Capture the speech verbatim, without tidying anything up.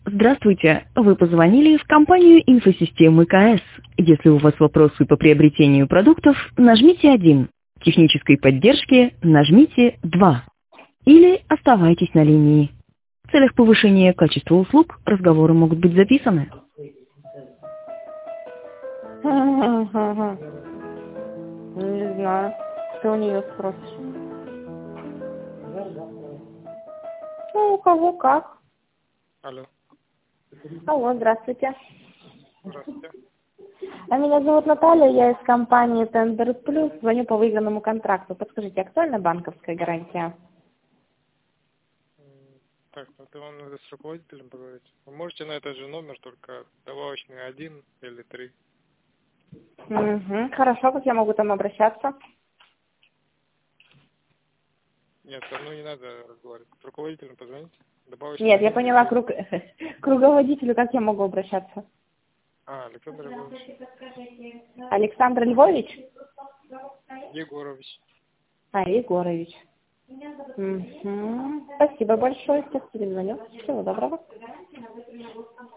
Здравствуйте, вы позвонили в компанию инфосистемы КС. Если у вас вопросы по приобретению продуктов, нажмите один. Технической поддержки нажмите два. Или оставайтесь на линии. В целях повышения качества услуг разговоры могут быть записаны. Не знаю. Ты у нее спросишь. Ну, у кого как. Алло. Алло, здравствуйте. Здравствуйте. А меня зовут Наталья, я из компании Tender Plus, звоню по выигранному контракту. Подскажите, актуальна банковская гарантия? М, Так, ну это вам надо с руководителем поговорить. Вы можете на этот же номер, только добавочный один или три. Угу. Хорошо, как я могу там обращаться? Нет, со мной не надо разговаривать. С руководителем позвоните. Добавочный Нет, я один. поняла, к, рук... к руководителю как я могу обращаться? А, Александр Львович. Александр Львович? Егорович. А, Егорович. Угу. Спасибо большое, сейчас перезвоню. Всего доброго.